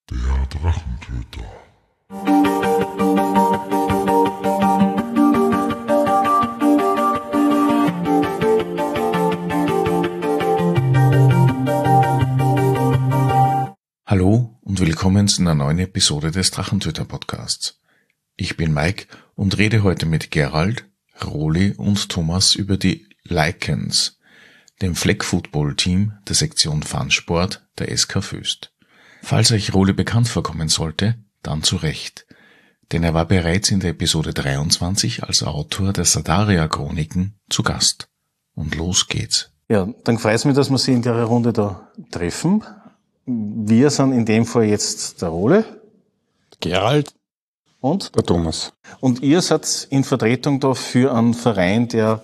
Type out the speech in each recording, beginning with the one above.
Der Drachentöter. Hallo und willkommen zu einer neuen Episode des Drachentöter-Podcasts. Ich bin Mike und rede heute mit Gerald, Roli und Thomas über die Lycans, dem Flag-Football-Team der Sektion Fansport der SK Föst. Falls euch Roli bekannt vorkommen sollte, dann zu Recht, denn er war bereits in der Episode 23 als Autor der Sadaria-Chroniken zu Gast. Und los geht's. Ja, dann freut es mich, dass wir Sie in der Runde da treffen. Wir sind in dem Fall jetzt der Roli, Gerald und der Thomas. Und ihr seid in Vertretung da für einen Verein, der,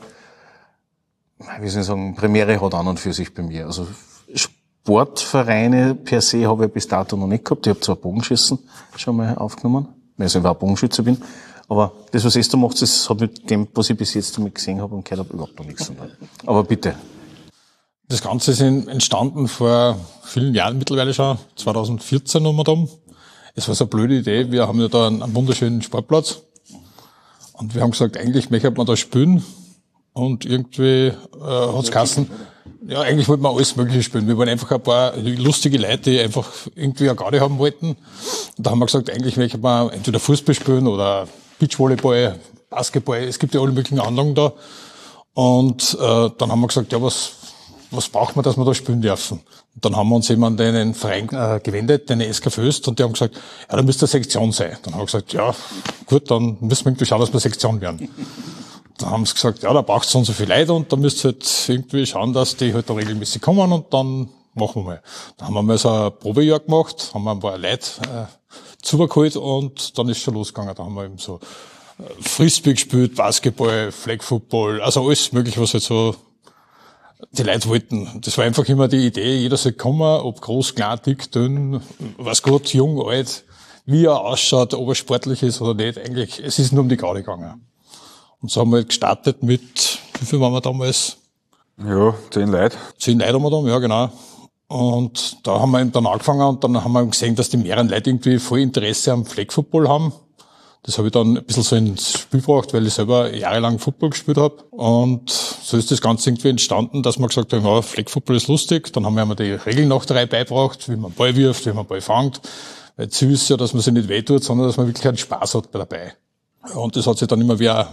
wie soll ich sagen, Premiere hat an und für sich bei mir. Also Sportvereine per se habe ich bis dato noch nicht gehabt. Ich habe zwar Bogenschießen schon mal aufgenommen, weil ich auch Bogenschütze bin. Aber das, was ihr da macht, das hat mit dem, was ich bis jetzt damit gesehen habe und gehört habe, überhaupt noch nichts zu tun. Aber bitte. Das Ganze ist entstanden vor vielen Jahren mittlerweile schon, 2014 um und um. Es war so eine blöde Idee, wir haben ja da einen wunderschönen Sportplatz und wir haben gesagt, eigentlich möchte man da spielen und irgendwie hat's geheißen, ja, eigentlich wollten wir alles Mögliche spielen. Wir waren einfach ein paar lustige Leute, die einfach irgendwie eine Garde haben wollten. Und da haben wir gesagt, eigentlich möchte man entweder Fußball spielen oder Beachvolleyball, Basketball, es gibt ja alle möglichen Anlagen da. Und dann haben wir gesagt, ja, was braucht man, dass wir da spielen dürfen? Und dann haben wir uns eben an den Verein gewendet, den SK Föst, und die haben gesagt, ja, da müsste eine Sektion sein. Dann haben wir gesagt, ja, gut, dann müssen wir irgendwie schauen, dass wir Sektion werden. Dann haben sie gesagt, ja, da braucht es so und so viele Leute und da müsst ihr halt irgendwie schauen, dass die halt da regelmäßig kommen und dann machen wir mal. Dann haben wir mal so ein Probejahr gemacht, haben wir ein paar Leute zugeholt und dann ist schon losgegangen. Da haben wir eben so Frisbee gespielt, Basketball, Flag Football, also alles mögliche, was halt so die Leute wollten. Das war einfach immer die Idee, jeder soll kommen, ob groß, klein, dick, dünn, was Gott, jung, alt, wie er ausschaut, ob er sportlich ist oder nicht. Eigentlich, es ist nur um die Garde gegangen. Und so haben wir gestartet mit, wie viel waren wir damals? Ja, 10 Leute. 10 Leute haben wir da, ja genau. Und da haben wir eben dann angefangen und dann haben wir gesehen, dass die mehreren Leute irgendwie voll Interesse am Flag Football haben. Das habe ich dann ein bisschen so ins Spiel gebracht, weil ich selber jahrelang Football gespielt habe. Und so ist das Ganze irgendwie entstanden, dass wir gesagt haben, ja, Flag Football ist lustig. Dann haben wir einmal die Regeln noch 3 beigebracht, wie man Ball wirft, wie man Ball fängt. Weil Ziel ist ja, dass man sich nicht wehtut, sondern dass man wirklich einen Spaß hat dabei. Und das hat sich dann immer mehr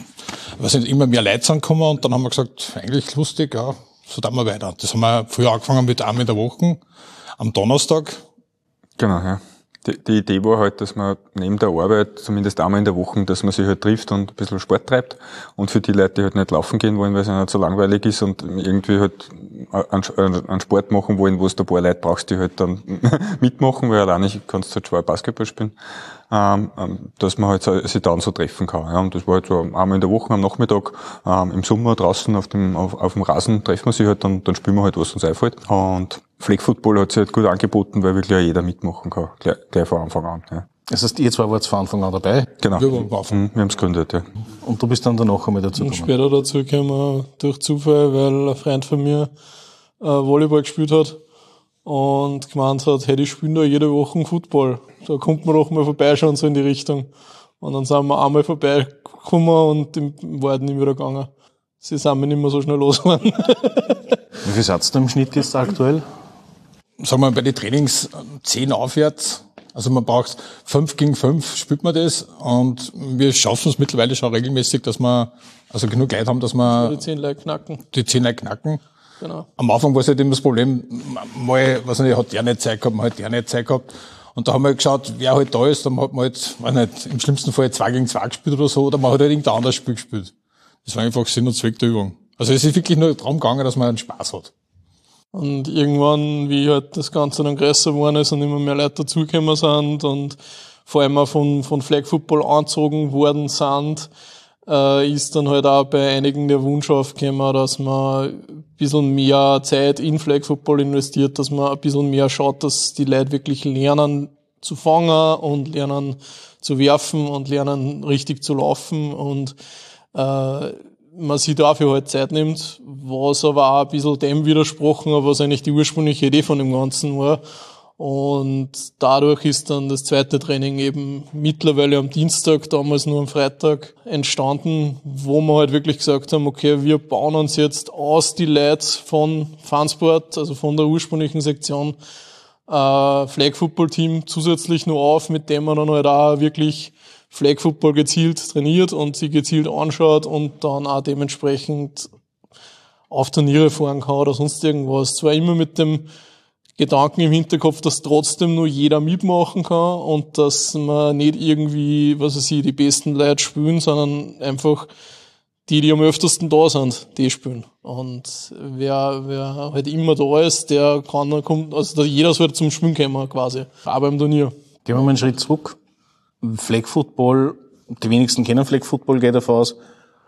Leute zusammengekommen und dann haben wir gesagt, eigentlich lustig, ja, so tun wir weiter. Das haben wir früher angefangen mit einmal in der Woche, am Donnerstag. Genau, ja. Die Idee war halt, dass man neben der Arbeit, zumindest einmal in der Woche, dass man sich halt trifft und ein bisschen Sport treibt. Und für die Leute, die halt nicht laufen gehen wollen, weil es ihnen zu langweilig ist und irgendwie halt einen Sport machen wollen, wo es da ein paar Leute brauchst, die halt dann mitmachen, weil alleine kannst du halt schwer Basketball spielen, dass man halt sich dann so treffen kann. Ja. Und das war halt so einmal in der Woche am Nachmittag, im Sommer draußen auf dem Rasen treffen wir sich halt, dann spielen wir halt, was uns einfällt. Und Flag Football hat sich halt gut angeboten, weil wirklich jeder mitmachen kann, gleich von Anfang an. Ja. Das heißt, ihr zwei wart von Anfang an dabei? Genau. Wir haben es gegründet, ja. Und du bist dann danach einmal dazu gekommen? Und später dazu gekommen durch Zufall, weil ein Freund von mir Volleyball gespielt hat und gemeint hat, hey, die spielen da jede Woche Football. Da kommt man doch mal vorbeischauen, so in die Richtung. Und dann sind wir einmal vorbeigekommen und im war halt nicht wieder gegangen. Sie sind mir nicht mehr so schnell losgeworden. Wie viel seid ihr da im Schnitt jetzt aktuell? Sagen wir bei den Trainings 10 aufwärts. Also man braucht 5 gegen 5 spielt man das und wir schaffen es mittlerweile schon regelmäßig, dass wir also genug Leute haben, dass wir die 10 Leute knacken. Die 10 Leute knacken. Genau. Am Anfang war es halt immer das Problem, mal, was nicht, hat der nicht Zeit gehabt, mal hat der nicht Zeit gehabt. Und da haben wir halt geschaut, wer halt da ist, dann hat man halt, weiß nicht, im schlimmsten Fall 2 gegen 2 gespielt oder so, oder man hat halt irgendein anderes Spiel gespielt. Das war einfach Sinn und Zweck der Übung. Also es ist wirklich nur darum gegangen, dass man einen Spaß hat. Und irgendwann, wie halt das Ganze dann größer geworden ist und immer mehr Leute dazugekommen sind und vor allem auch von Flag Football angezogen worden sind, ist dann halt auch bei einigen der Wunsch aufgekommen, dass man ein bisschen mehr Zeit in Flag Football investiert, dass man ein bisschen mehr schaut, dass die Leute wirklich lernen zu fangen und lernen zu werfen und lernen richtig zu laufen und man sich dafür halt Zeit nimmt, was aber auch ein bisschen dem widersprochen hat, was eigentlich die ursprüngliche Idee von dem Ganzen war. Und dadurch ist dann das zweite Training eben mittlerweile am Dienstag, damals nur am Freitag entstanden, wo wir halt wirklich gesagt haben, okay, wir bauen uns jetzt aus die Leute von Fansport, also von der ursprünglichen Sektion, Flag Football Team zusätzlich nur auf, mit dem man dann halt auch wirklich Flag Football gezielt trainiert und sie gezielt anschaut und dann auch dementsprechend auf Turniere fahren kann oder sonst irgendwas. Zwar immer mit dem Gedanken im Hinterkopf, dass trotzdem nur jeder mitmachen kann und dass man nicht irgendwie, was weiß ich, die besten Leute spielen, sondern einfach die am öftersten da sind, die spielen. Und wer halt immer da ist, der kommt, also jeder soll zum Spielen kommen quasi, auch beim Turnier. Gehen wir mal einen Schritt zurück. Flag Football, die wenigsten kennen Flag Football, geht davon aus.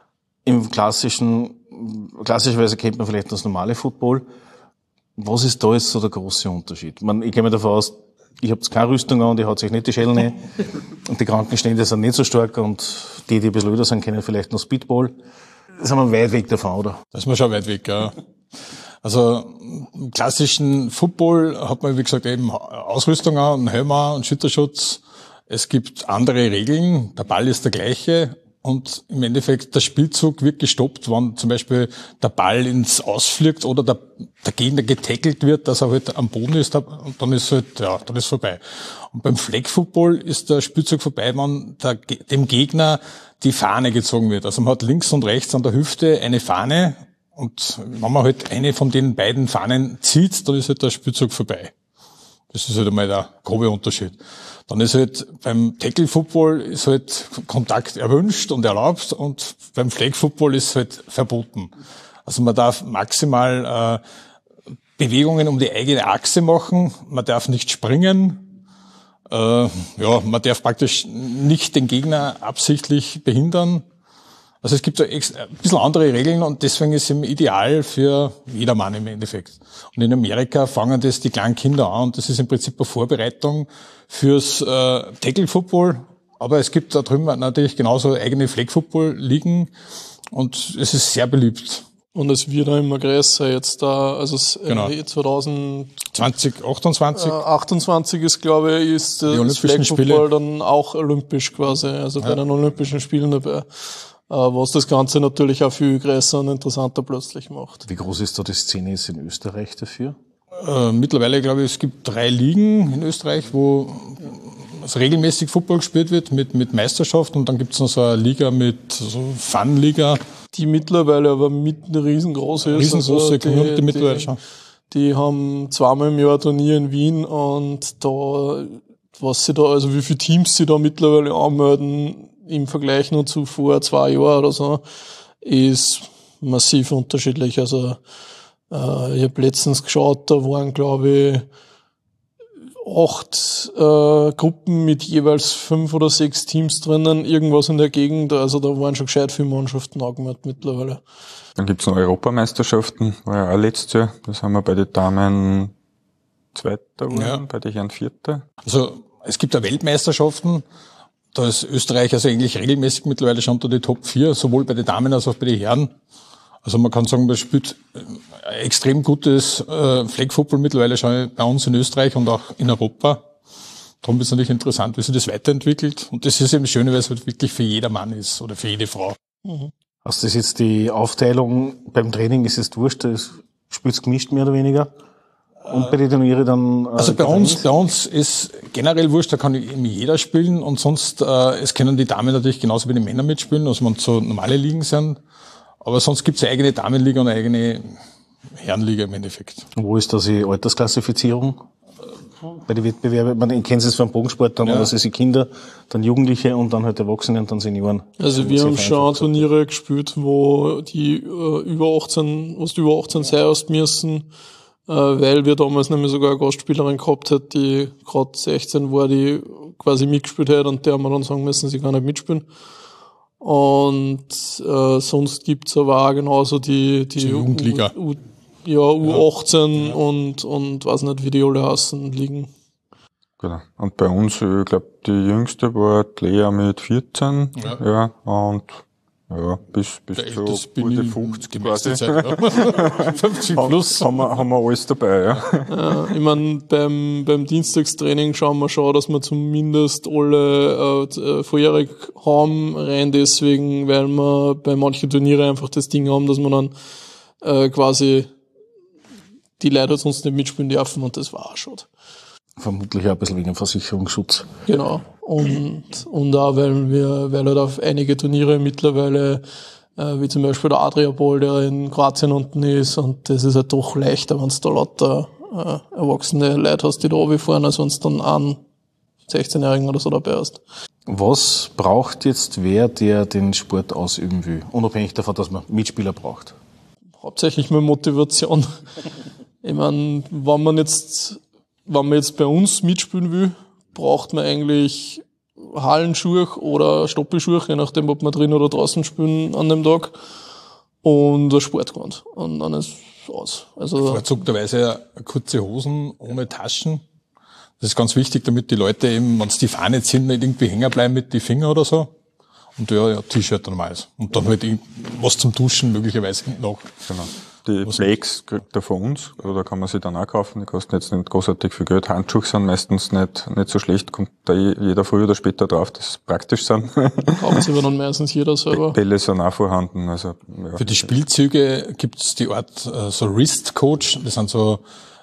Klassischerweise kennt man vielleicht das normale Football. Was ist da jetzt so der große Unterschied? Ich gehe mir davon aus, ich habe jetzt keine Rüstung an und ich haut sich nicht die Schellen ein. Und die Krankenstände sind nicht so stark und die ein bisschen öder sind, kennen vielleicht noch Speedball. Da sind wir weit weg davon, oder? Da ist man schon weit weg, ja. Also im klassischen Football hat man, wie gesagt, eben Ausrüstung an, einen Helm an, einen Schütterschutz. Es gibt andere Regeln, der Ball ist der gleiche. Und im Endeffekt, der Spielzug wird gestoppt, wenn zum Beispiel der Ball ins Ausfliegt oder der Gegner getackelt wird, dass er halt am Boden ist, und dann ist halt, ja, dann ist vorbei. Und beim Flag Football ist der Spielzug vorbei, wenn dem Gegner die Fahne gezogen wird. Also man hat links und rechts an der Hüfte eine Fahne und wenn man halt eine von den beiden Fahnen zieht, dann ist halt der Spielzug vorbei. Das ist halt einmal der grobe Unterschied. Dann ist halt beim Tackle Football ist halt Kontakt erwünscht und erlaubt und beim Flag Football ist halt verboten. Also man darf maximal Bewegungen um die eigene Achse machen, man darf nicht springen, man darf praktisch nicht den Gegner absichtlich behindern. Also es gibt da ein bisschen andere Regeln und deswegen ist es eben ideal für jedermann im Endeffekt. Und in Amerika fangen das die kleinen Kinder an und das ist im Prinzip eine Vorbereitung fürs Tackle-Football. Aber es gibt da drüben natürlich genauso eigene Flag-Football-Ligen und es ist sehr beliebt. Und es wird auch immer größer jetzt da, also Genau. 2028 ist, glaube ich, ist das Flag Football dann auch olympisch quasi, also bei den Olympischen Spielen dabei. Was das Ganze natürlich auch viel größer und interessanter plötzlich macht. Wie groß ist da die Szene jetzt in Österreich dafür? Mittlerweile, glaube ich, es gibt 3 Ligen in Österreich, wo also regelmäßig Football gespielt wird mit Meisterschaft und dann gibt es noch so eine Liga mit so Fun-Liga. Die mittlerweile aber riesengroß ist. Riesengroße Community mittlerweile schon. Die haben 2-mal im Jahr Turnier in Wien und da, also wie viele Teams sie da mittlerweile anmelden, im Vergleich nur zu vor 2 Jahren oder so, ist massiv unterschiedlich. Also ich habe letztens geschaut, da waren, glaube ich, 8 Gruppen mit jeweils 5 oder 6 Teams drinnen, irgendwas in der Gegend. Also da waren schon gescheit viele Mannschaften angemeldet mittlerweile. Dann gibt's noch Europameisterschaften, war ja auch letztes Jahr. Das haben wir bei den Damen Zweiter, bei den Herren Vierter. Also es gibt ja Weltmeisterschaften. Da ist Österreich also eigentlich regelmäßig mittlerweile schon unter die Top 4, sowohl bei den Damen als auch bei den Herren. Also man kann sagen, man spielt extrem gutes Flag Football mittlerweile schon bei uns in Österreich und auch in Europa. Darum ist es natürlich interessant, wie sich das weiterentwickelt. Und das ist eben das Schöne, weil es halt wirklich für jedermann ist oder für jede Frau. Mhm. Also das ist jetzt die Aufteilung beim Training, ist es wurscht, das spielt's gemischt mehr oder weniger? Und bei den Turnieren dann... Also bei uns ist generell wurscht, da kann eben jeder spielen und sonst, es können die Damen natürlich genauso wie die Männer mitspielen, also wenn es so normale Ligen sind. Aber sonst gibt's eine eigene Damenliga und eine eigene Herrenliga im Endeffekt. Und wo ist da die Altersklassifizierung bei den Wettbewerben? Ich kenne es vom Bogensport, dann das sind Kinder, dann Jugendliche und dann halt Erwachsene und dann Senioren. Also wir haben schon Turniere gespielt, wo die über 18 sein hast müssen, weil wir damals nämlich sogar eine Gastspielerin gehabt hat, die gerade 16 war, die quasi mitgespielt hat und der haben wir dann sagen müssen, sie kann nicht mitspielen. Und sonst gibt's aber auch genauso die Jugendliga. U18 und weiß nicht, wie die alle heißen, liegen. Genau. Und bei uns, ich glaube, die jüngste war die Lea mit 14. Ja, und Ja, bis Das zu bin gute ich 50 die quasi. meiste Zeit, ja. 50 plus. Haben wir alles dabei, ja. Ich mein, beim Dienstagstraining schauen wir schon, dass wir zumindest alle vorjährig haben, rein deswegen, weil wir bei manchen Turniere einfach das Ding haben, dass wir dann quasi die Leute sonst nicht mitspielen dürfen und das war auch schon. Vermutlich auch ein bisschen wegen Versicherungsschutz. Genau. Und auch, weil halt auf einige Turniere mittlerweile, wie zum Beispiel der Adriabol, der in Kroatien unten ist, und das ist halt doch leichter, wenn du da lauter erwachsene Leute hast, die da runterfahren, als wenn du dann einen 16-Jährigen oder so dabei hast. Was braucht jetzt wer, der den Sport ausüben will? Unabhängig davon, dass man Mitspieler braucht. Hauptsächlich mal Motivation. Ich meine, wenn man jetzt bei uns mitspielen will, braucht man eigentlich Hallenschuhe oder Stoppelschuhe, je nachdem, ob wir drin oder draußen spielen an dem Tag, und ein Sportgewand. Und dann ist es aus. Also, Vorzugsweise kurze Hosen ohne Taschen. Das ist ganz wichtig, damit die Leute eben, wenn sie die Fahne ziehen, nicht irgendwie hängen bleiben mit den Fingern oder so. Und ja, T-Shirt normales. Und dann halt was zum Duschen möglicherweise hinten noch. Genau. Die Blakes kriegt er von uns, oder kann man sie dann auch kaufen, die kosten jetzt nicht großartig viel Geld. Handschuhe sind meistens nicht so schlecht, kommt da jeder früher oder später drauf, dass sie praktisch sind. kaufen sie aber dann meistens jeder selber. Bälle sind auch vorhanden, also, ja. Für die Spielzüge gibt's die Art so Wrist Coach, das sind so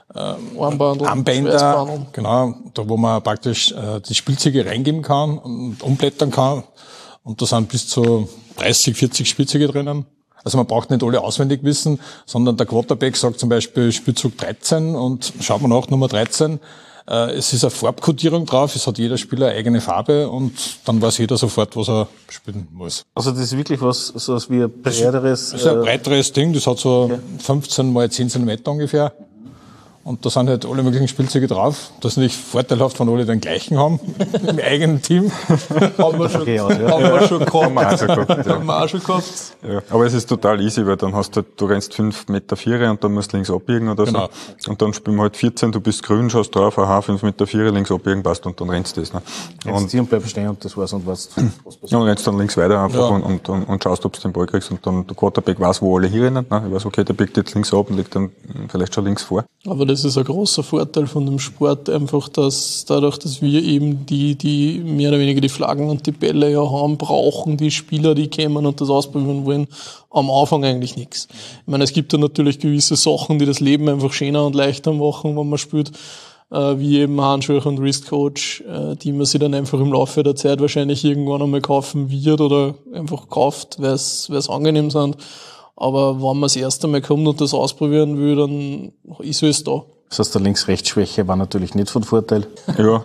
Armbänder, genau, da wo man praktisch die Spielzüge reingeben kann und umblättern kann. Und da sind bis zu 30, 40 Spielzüge drinnen. Also man braucht nicht alle auswendig wissen, sondern der Quarterback sagt zum Beispiel Spielzug 13 und schaut man nach Nummer 13. Es ist eine Farbkodierung drauf, es hat jeder Spieler eine eigene Farbe und dann weiß jeder sofort, was er spielen muss. Also das ist wirklich was wie ein breiteres... Das ist ein breiteres Ding, das hat so 15 mal 10 Zentimeter ungefähr. Und da sind halt alle möglichen Spielzüge drauf. Das ist nicht vorteilhaft, wenn alle den gleichen haben, im eigenen Team. Haben wir schon gehabt. Ja, aber es ist total easy, weil dann hast du rennst 5,4 Meter und dann musst du links abbiegen oder Genau. so. Und dann spielen wir halt 14, du bist grün, schaust drauf, aha, 5,4 Meter links abbiegen passt und dann rennst du das. Ne? Und bleibst stehen und das war's und was passiert. Ja, und rennst dann links weiter einfach Ja. und schaust, ob du den Ball kriegst und dann der Quarterback weiß, wo alle hinrennen. Ne? Ich weiß, okay, der biegt jetzt links ab und liegt dann vielleicht schon links vor. Aber das ist ein großer Vorteil von dem Sport, einfach, dass dadurch, dass wir eben die mehr oder weniger die Flaggen und die Bälle ja haben, brauchen die Spieler, die kommen und das ausprobieren wollen, am Anfang eigentlich nichts. Ich meine, es gibt ja natürlich gewisse Sachen, die das Leben einfach schöner und leichter machen, wenn man spielt, wie eben Handschuhe und Wristcoach, die man sich dann einfach im Laufe der Zeit wahrscheinlich irgendwann einmal kaufen wird oder einfach kauft, weil es angenehm sind. Aber wenn man das erste Mal kommt und das ausprobieren will, dann ist es da. Das heißt, der Links-Rechts-Schwäche war natürlich nicht von Vorteil. Ja,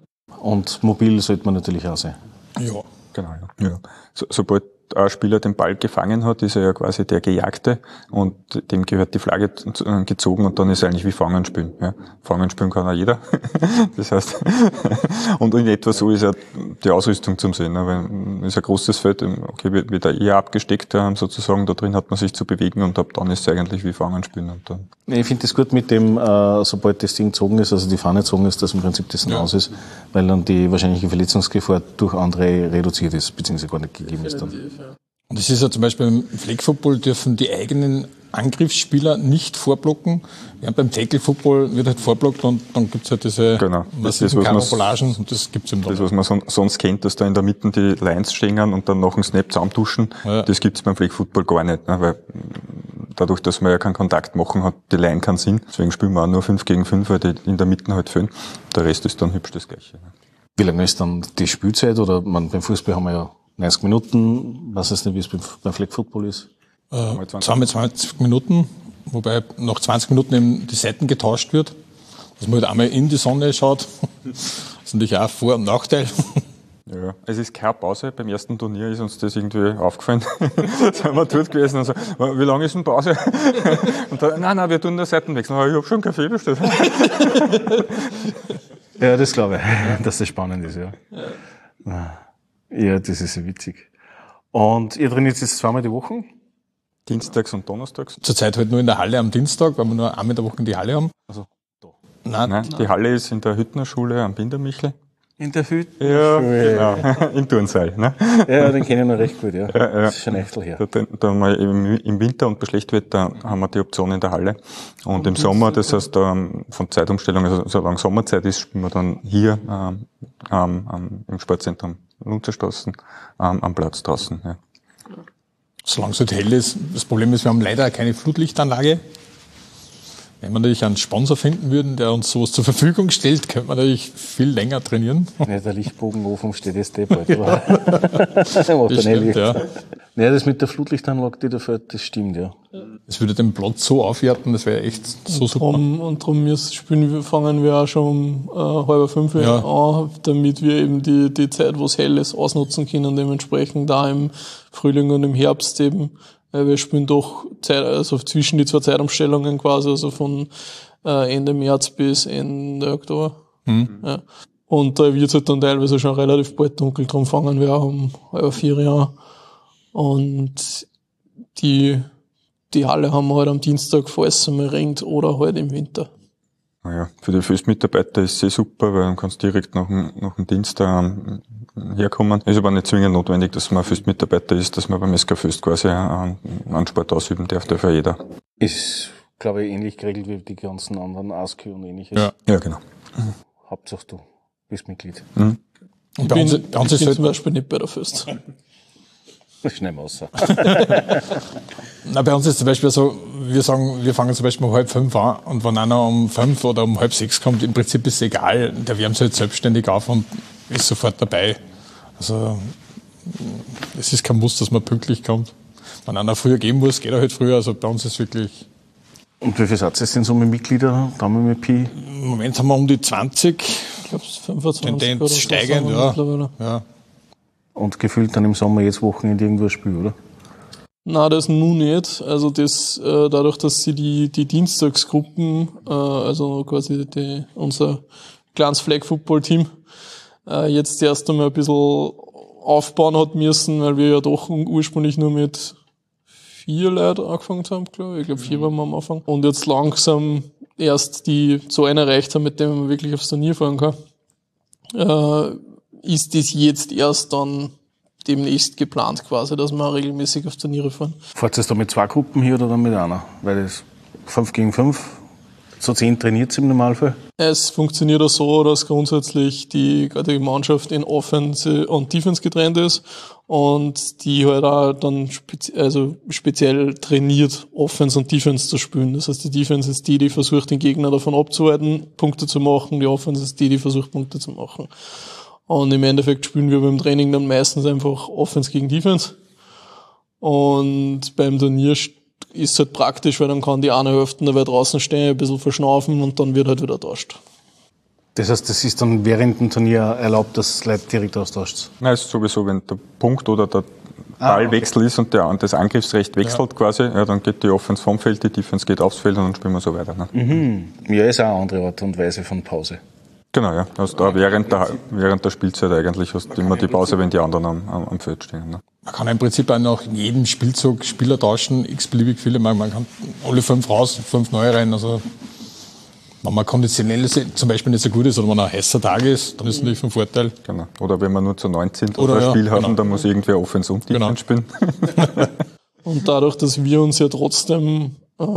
Und mobil sollte man natürlich auch sein. Ja. genau. Ja. Sobald ein Spieler den Ball gefangen hat, ist er ja quasi der Gejagte und dem gehört die Flagge gezogen und dann ist er eigentlich wie Fangen spielen. Ja. Fangen spielen kann auch jeder. Das heißt, und in etwa so ist ja die Ausrüstung zum Sehen. Ne? Weil es ist ein großes Feld, okay, wird da eher abgesteckt sozusagen, da drin hat man sich zu bewegen und ab dann ist es eigentlich wie Fangen spielen. Und dann Ich finde das gut mit dem, sobald das Ding gezogen ist, also die Fahne gezogen ist, dass im Prinzip das dann aus ist, weil dann die wahrscheinliche Verletzungsgefahr durch andere reduziert ist, beziehungsweise gar nicht gegeben ist dann. Und es ist ja zum Beispiel im Flag Football dürfen die eigenen Angriffsspieler nicht vorblocken. Während beim Tackle Football wird halt vorblockt und dann gibt's halt diese Genau. massiven Karambolagen und das gibt's im das, was man sonst kennt, dass da in der Mitte die Lines stehen und dann nach dem Snap zusammentuschen, Ja. das gibt's beim Flag Football gar nicht, ne? Weil dadurch, dass man ja keinen Kontakt machen, hat die Line keinen Sinn. Deswegen spielen wir auch nur 5 gegen 5, weil die in der Mitte halt fehlen. Der Rest ist dann hübsch das Gleiche. Ne? Wie lange ist dann die Spielzeit? Oder beim Fußball haben wir ja 90 Minuten. Weiß jetzt nicht, wie es beim Flag Football ist. 20 Minuten, wobei nach 20 Minuten eben die Seiten getauscht wird, dass man halt einmal in die Sonne schaut. Das ist natürlich auch ein Vor- und Nachteil. Ja, es ist keine Pause. Beim ersten Turnier ist uns das irgendwie aufgefallen. Sind wir dort gewesen und so, wie lange ist denn Pause? Und da, nein, wir tun nur Seitenwechsel. Ich habe schon Kaffee bestellt. Ja, das glaube ich, dass das spannend ist, ja. Ja, das ist ja witzig. Und ihr trainiert jetzt zweimal die Woche? Dienstags und Donnerstags. Zurzeit halt nur in der Halle am Dienstag, weil wir nur einmal in der Woche in die Halle haben. Also, da. Nein, Nein, die Halle ist in der Hüttner Schule am Bindermichel. In der Hütte? Ja, genau. Im Turnsaal, ne? Ja, den kenne ich noch recht gut, ja. Ja. Das ist schon echt her. Da haben wir im Winter und bei Schlechtwetter haben wir die Option in der Halle. Und im Sommer, das heißt, von Zeitumstellung, also solange Sommerzeit ist, spielen wir dann hier im Sportzentrum Lunzerstraßen am Platz draußen. Ja. Solange es halt hell ist. Das Problem ist, wir haben leider keine Flutlichtanlage. Wenn wir natürlich einen Sponsor finden würden, der uns sowas zur Verfügung stellt, könnte man natürlich viel länger trainieren. Ja, der Lichtbogenofen steht jetzt bald. Aber Das stimmt, ja. Ja, das mit der Flutlichtanlage, die da fährt, das stimmt, ja. Es würde den Platz so aufwerten, das wäre echt so super. Darum fangen wir auch schon um 4:30 an, damit wir eben die Zeit, wo es hell ist, ausnutzen können, dementsprechend da im Frühling und im Herbst eben. Wir spielen doch also zwischen die zwei Zeitumstellungen quasi, also von Ende März bis Ende Oktober. Ja. Und da wird es halt dann teilweise schon relativ bald dunkel, darum fangen wir auch um 3:30 an. Und die Halle haben wir halt am Dienstag, falls es mal regnet, oder halt im Winter. Naja, für die Föstmitarbeiter ist es super, weil du kannst direkt nach dem Dienst herkommen. Ist aber nicht zwingend notwendig, dass man Föstmitarbeiter ist, dass man beim SK Föst quasi einen Sport ausüben darf ja jeder. Ist, glaube ich, ähnlich geregelt wie die ganzen anderen ASKÜ und ähnliches. Ja, genau. Hauptsache du bist Mitglied. Und Ich bei bin uns ist zum Beispiel nicht bei der Föst. Das schneiden wir raus. bei uns ist zum Beispiel so, wir sagen, wir fangen zum Beispiel um 4:30 an und wenn einer um 5 oder um 5:30 kommt, im Prinzip ist es egal, der wärmt sich halt selbstständig auf und ist sofort dabei. Also es ist kein Muss, dass man pünktlich kommt. Wenn einer früher gehen muss, geht er halt früher. Also bei uns ist wirklich... Und wie viel Satz sind so mit Mitgliedern? Daumen mit Pi? Im Moment haben wir um die 20. Ich glaube, 25 Tendenz oder so steigend, sind wir ja. mittlerweile. Ja. Und gefühlt dann im Sommer jetzt Wochenende irgendwo ein Spiel, oder? Nein, das nun nicht. Also das, dadurch, dass sie die Dienstagsgruppen, also quasi unser kleines Flag-Football-Team, jetzt erst einmal ein bisschen aufbauen hat müssen, weil wir ja doch ursprünglich nur mit 4 Leuten angefangen haben, glaube ich. Ich glaube, 4 waren wir am Anfang. Und jetzt langsam erst die Zahlen erreicht haben, mit denen man wirklich aufs Turnier fahren kann. Ist das jetzt erst dann demnächst geplant quasi, dass wir regelmäßig auf Turniere fahren. Fahrt ihr da mit 2 Gruppen hier oder dann mit einer? Weil das 5 gegen 5, so 10 trainiert im Normalfall? Es funktioniert auch so, dass grundsätzlich die Mannschaft in Offense und Defense getrennt ist und die halt auch dann speziell trainiert, Offense und Defense zu spielen. Das heißt, die Defense ist die versucht, den Gegner davon abzuhalten, Punkte zu machen. Die Offense ist die versucht, Punkte zu machen. Und im Endeffekt spielen wir beim Training dann meistens einfach Offense gegen Defense. Und beim Turnier ist es halt praktisch, weil dann kann die eine Hälfte dabei draußen stehen, ein bisschen verschnaufen und dann wird halt wieder tauscht. Das heißt, das ist dann während dem Turnier erlaubt, dass Leute direkt austauscht? Nein, es ist sowieso, wenn der Punkt oder der Ballwechsel ist und das Angriffsrecht wechselt quasi, ja, dann geht die Offense vom Feld, die Defense geht aufs Feld und dann spielen wir so weiter. Ne? Ja, ist auch eine andere Art und Weise von Pause. Genau, ja. Also da während der Spielzeit eigentlich hast du immer die Pause, wenn die anderen am Feld stehen. Ne? Man kann im Prinzip auch nach jedem Spielzug Spieler tauschen, x-beliebig viele. Man kann alle 5 raus, 5 neue rein. Also wenn man konditionell zum Beispiel nicht so gut ist oder wenn ein heißer Tag ist, dann ist es natürlich von Vorteil. Genau. Oder wenn wir nur zu 9 sind oder ein Spiel ja, haben, genau. dann muss irgendwer Offense und Defense spielen. Und dadurch, dass wir uns ja trotzdem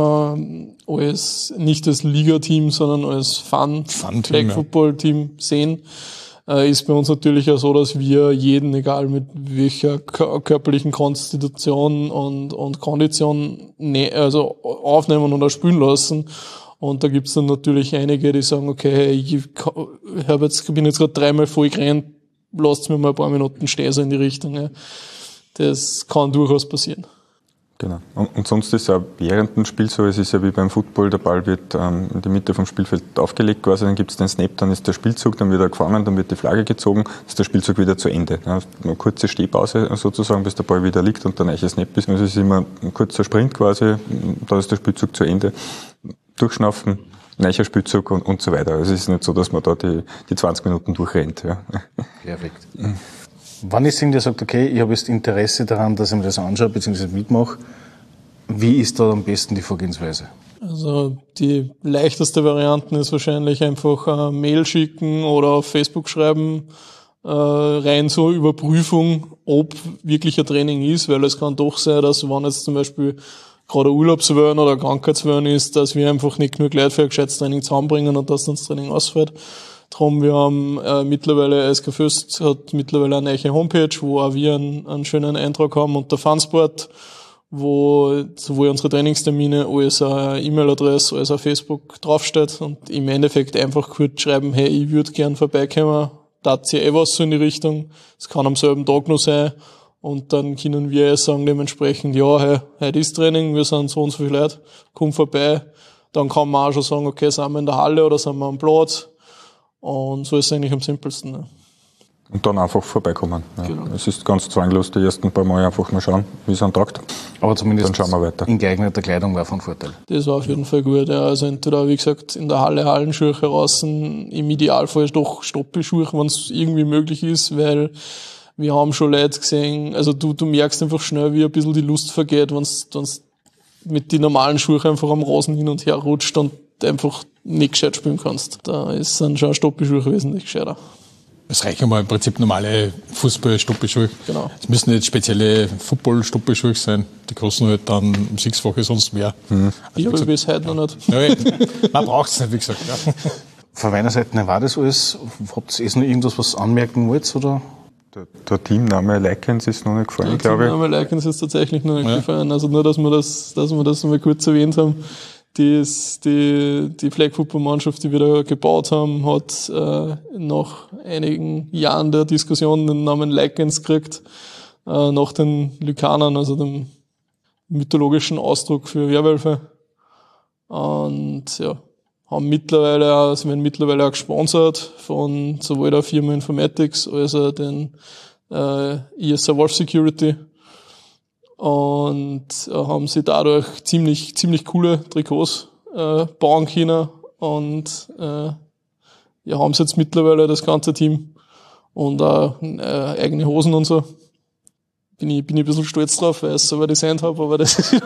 als nicht als Liga-Team, sondern als Fun-Flag-Football-Team sehen, ist bei uns natürlich auch so, dass wir jeden, egal mit welcher körperlichen Konstitution und Kondition, aufnehmen und auch spielen lassen. Und da gibt's dann natürlich einige, die sagen, okay, ich bin jetzt gerade 3-mal voll gerannt, lasst mir mal ein paar Minuten stehen, so in die Richtung. Ja. Das kann durchaus passieren. Genau. Und sonst ist es auch während dem Spiel so, es ist ja wie beim Football, der Ball wird in die Mitte vom Spielfeld aufgelegt quasi, dann gibt es den Snap, dann ist der Spielzug, dann wird er gefangen, dann wird die Flagge gezogen, dann ist der Spielzug wieder zu Ende. Ja, eine kurze Stehpause sozusagen, bis der Ball wieder liegt und der neue Snap ist. Also es ist immer ein kurzer Sprint quasi, dann ist der Spielzug zu Ende. Durchschnaufen, neuer Spielzug und so weiter. Also es ist nicht so, dass man da die 20 Minuten durchrennt. Ja. Perfekt. Wann ist irgendwer sagt, okay, ich habe jetzt Interesse daran, dass ich mir das anschaue bzw. mitmache, wie ist da am besten die Vorgehensweise? Also die leichteste Variante ist wahrscheinlich einfach eine Mail schicken oder auf Facebook schreiben, rein zur Überprüfung, ob wirklich ein Training ist, weil es kann doch sein, dass wenn jetzt zum Beispiel gerade Urlaubswellen oder Krankheitswellen ist, dass wir einfach nicht genug Leute für ein gescheites Training zusammenbringen und dass dann das Training ausfällt. Darum, wir haben mittlerweile, SK Föst hat mittlerweile eine neue Homepage, wo auch wir einen schönen Eintrag haben unter Fansport, wo sowohl unsere Trainingstermine als auch E-Mail-Adresse als auch Facebook draufsteht und im Endeffekt einfach kurz schreiben, hey, ich würde gern vorbeikommen, tat ihr was so in die Richtung, es kann am selben Tag noch sein und dann können wir sagen dementsprechend, ja, hey, heute ist Training, wir sind so und so viele Leute, komm vorbei, dann kann man auch schon sagen, okay, sind wir in der Halle oder sind wir am Platz und so ist es eigentlich am simpelsten. Ne? Und dann einfach vorbeikommen. Ja. Genau. Es ist ganz zwanglos, die ersten paar Mal einfach mal schauen, wie es antagt. Aber zumindest Dann schauen wir weiter. in geeigneter Kleidung war von Vorteil. Das war auf jeden Fall gut, ja. Also entweder, wie gesagt, in der Halle Hallenschuhe draußen, im Idealfall doch Stoppelschuhe, wenn es irgendwie möglich ist, weil wir haben schon Leute gesehen, also du merkst einfach schnell, wie ein bisschen die Lust vergeht, wenn du mit den normalen Schuhen einfach am Rasen hin und her rutscht und einfach nicht gescheit spielen kannst. Da sind schon Stoppelschuhe wesentlich gescheiter. Es reichen mal im Prinzip normale Fußball-Stoppelschuhe. Genau. Es müssen nicht spezielle Football-Stoppelschuhe sein. Die kosten halt dann um 6-fache sonst mehr. Ich habe bis heute noch nicht. Ja, man braucht es nicht, wie gesagt. Ja. Von meiner Seite war das alles. Habt ihr noch irgendwas, was anmerken wollt, oder? Der Teamname Likens ist noch nicht gefallen, glaube ich. Der Teamname Likens ist tatsächlich noch nicht gefallen. Also nur, dass wir das mal kurz erwähnt haben. Die Flag-Football-Mannschaft, die wir da gebaut haben, hat nach einigen Jahren der Diskussion den Namen Likens gekriegt, nach den Lykanern, also dem mythologischen Ausdruck für Werwölfe. Und ja, werden mittlerweile auch gesponsert von sowohl der Firma Informatics als auch den ISA Wolf Security. Und haben sie dadurch ziemlich coole Trikots bauen können und haben sie jetzt mittlerweile das ganze Team und eigene Hosen und so. Bin ich ein bisschen stolz drauf, weil ich es selber designt habe, aber das ist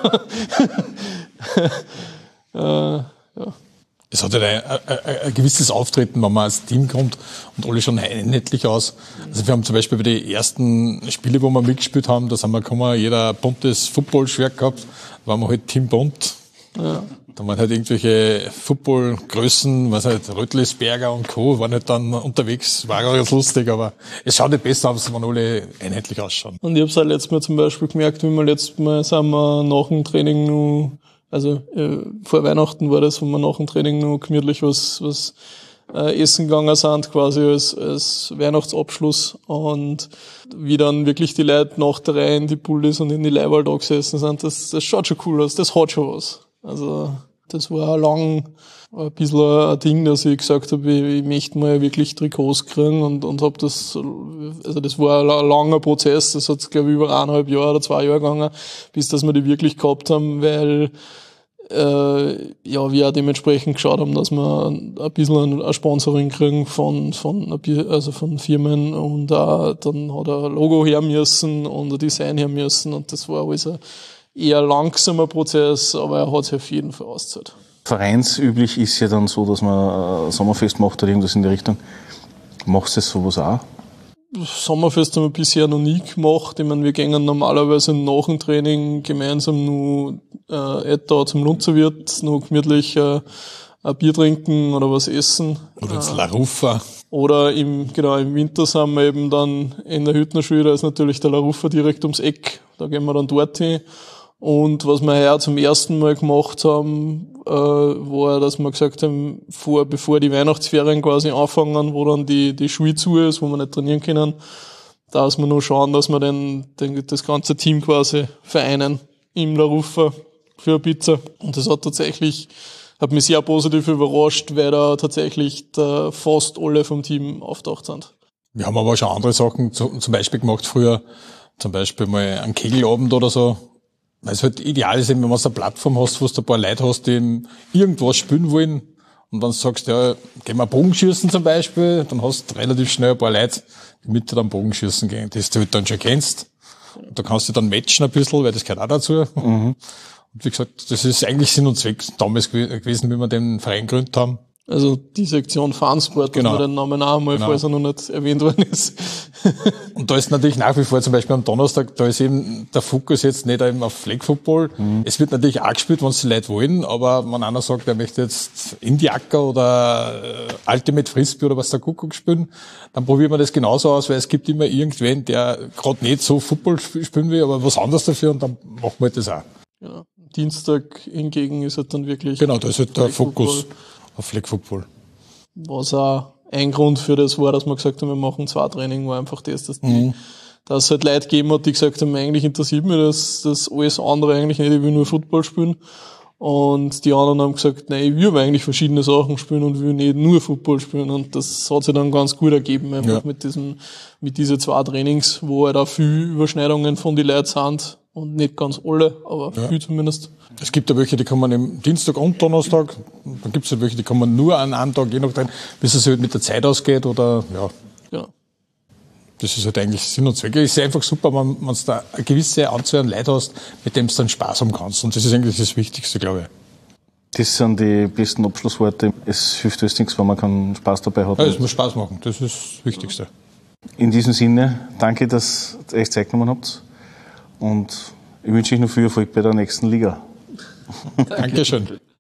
ja. Es hat halt ein gewisses Auftreten, wenn man als Team kommt und alle schauen einheitlich aus. Also wir haben zum Beispiel bei den ersten Spiele, wo wir mitgespielt haben, da sind wir gekommen, jeder ein buntes Football-Shirt gehabt, da waren wir halt Team bunt. Ja. Da waren halt irgendwelche Football-Größen, was halt Rötlisberger und Co. waren halt dann unterwegs, war ganz lustig, aber es schaut nicht besser aus, wenn alle einheitlich ausschauen. Und ich habe es halt letztes Mal zum Beispiel gemerkt, wie wir letztes Mal sind wir nach dem Training noch, also vor Weihnachten war das, wo wir nach dem Training noch gemütlich was essen gegangen sind, quasi als Weihnachtsabschluss. Und wie dann wirklich die Leute nach der Reihe in die Pullis und in die Leiberl da gesessen sind, das schaut schon cool aus, das hat schon was. Also das war lang ein bisschen ein Ding, dass ich gesagt habe, ich möchte mal wirklich Trikots kriegen und habe das, also das war ein langer Prozess, das hat glaube ich über 1,5 Jahre oder 2 Jahre gegangen, bis dass wir die wirklich gehabt haben, weil wir auch dementsprechend geschaut haben, dass wir ein bisschen ein Sponsoring kriegen von Firmen und dann hat ein Logo her müssen und ein Design her müssen und das war alles ein eher langsamer Prozess, aber er hat sich auf jeden Fall ausgezahlt. Vereinsüblich ist ja dann so, dass man Sommerfest macht oder irgendwas in die Richtung. Machst du sowas auch? Sommerfest haben wir bisher noch nie gemacht. Ich meine, wir gehen normalerweise nach dem Training gemeinsam nur etwa zum Lunzerwirt, noch gemütlich ein Bier trinken oder was essen. Oder ins La Rufa. Oder im Winter sind wir eben dann in der Hüttnerschule, da ist natürlich der La Rufa direkt ums Eck. Da gehen wir dann dort hin. Und was wir heuer zum ersten Mal gemacht haben, war, dass wir gesagt haben, bevor die Weihnachtsferien quasi anfangen, wo dann die Schule zu ist, wo wir nicht trainieren können, dass wir noch schauen, dass wir das ganze Team quasi vereinen im La Rufa für eine Pizza. Und das hat mich sehr positiv überrascht, weil da tatsächlich fast alle vom Team auftaucht sind. Wir haben aber schon andere Sachen zum Beispiel gemacht früher, zum Beispiel mal einen Kegelabend oder so. Weil es halt ideal ist, wenn du eine Plattform hast, wo du ein paar Leute hast, die irgendwas spielen wollen und dann sagst, ja, gehen wir Bogenschießen zum Beispiel, dann hast du relativ schnell ein paar Leute, die mit dir dann Bogenschießen gehen, das du halt dann schon kennst. Und da kannst du dann matchen ein bisschen, weil das gehört auch dazu. Mhm. Und Wie gesagt, das ist eigentlich Sinn und Zweck damals gewesen, wie wir den Verein gegründet haben. Also die Sektion Fansport, Genau. dass man den Namen auch einmal, falls er noch nicht erwähnt worden ist. Und da ist natürlich nach wie vor zum Beispiel am Donnerstag, da ist eben der Fokus jetzt nicht eben auf Flag Football. Es wird natürlich auch gespielt, wenn es die Leute wollen, aber wenn einer sagt, er möchte jetzt Indie-Acker oder Ultimate Frisbee oder was der Kuckuck spielen, dann probieren wir das genauso aus, weil es gibt immer irgendwen, der gerade nicht so Football spielen will, aber was anderes dafür und dann machen wir halt das auch. Ja. Dienstag hingegen ist halt dann wirklich... Genau, da ist halt der Flag Fokus Football. auf Flag Football. Was auch ein Grund für das war, dass wir gesagt haben, wir machen 2 Training, war einfach das, dass es halt Leute gegeben hat, die gesagt haben, eigentlich interessiert mich das alles andere eigentlich nicht, ich will nur Football spielen. Und die anderen haben gesagt, nein, ich will eigentlich verschiedene Sachen spielen und will nicht nur Football spielen. Und das hat sich dann ganz gut ergeben, einfach mit diesen 2 Trainings, wo halt auch viel Überschneidungen von den Leuten sind. Und nicht ganz alle, aber viel zumindest. Es gibt ja welche, die kommen am Dienstag und Donnerstag. Dann gibt es ja welche, die kommen nur an einem Tag, je nachdem, bis es halt mit der Zeit ausgeht oder, ja. Genau. Das ist halt eigentlich Sinn und Zweck. Es ist einfach super, wenn du da eine gewisse Anzahl an Leuten hast, mit dem du dann Spaß haben kannst. Und das ist eigentlich das Wichtigste, glaube ich. Das sind die besten Abschlussworte. Es hilft alles nichts, wenn man keinen Spaß dabei hat. Ja, es muss Spaß machen. Das ist das Wichtigste. In diesem Sinne, danke, dass ihr euch Zeit genommen habt. Und ich wünsche euch noch viel Erfolg bei der nächsten Liga. Dankeschön.